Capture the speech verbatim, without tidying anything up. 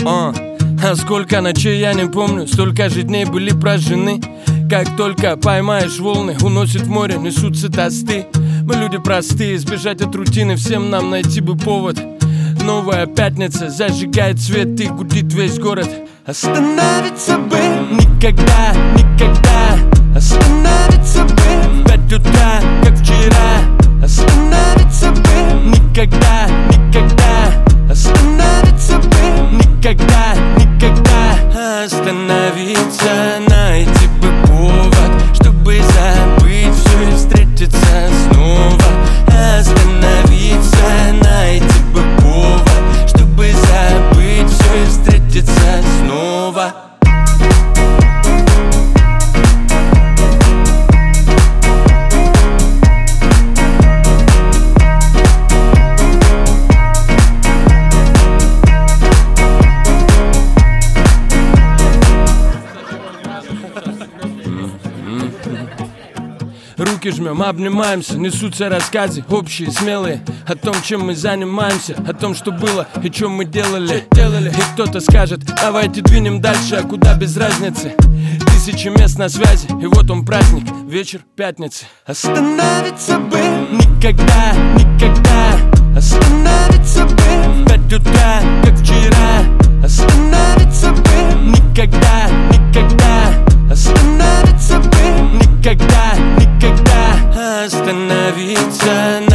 а. А сколько ночей я не помню, столько же дней были прожжены. Как только поймаешь волны, уносит в море, несутся тосты. Мы люди простые, избежать от рутины всем нам найти бы повод. Новая пятница зажигает свет и гудит весь город. Остановиться бы никогда, никогда. Остановиться бы в пять утра, как вчера. Остановиться бы никогда, никогда. Остановиться бы никогда, никогда. Остановиться, найти бы повод, чтобы забыть все и встретиться снова. Остановиться, найти бы повод, чтобы забыть все и встретиться снова. Руки жмем, обнимаемся, несутся рассказы общие, смелые. О том, чем мы занимаемся, о том, что было и чем мы делали, делали. И кто-то скажет, давайте двинем дальше, а куда без разницы. Тысячи мест на связи, и вот он праздник, вечер пятницы. Остановиться бы никогда, никогда. Остановиться бы в пять утра, как вчера. Остановиться бы никогда, никогда. Остановиться бы никогда, никогда. Остановиться,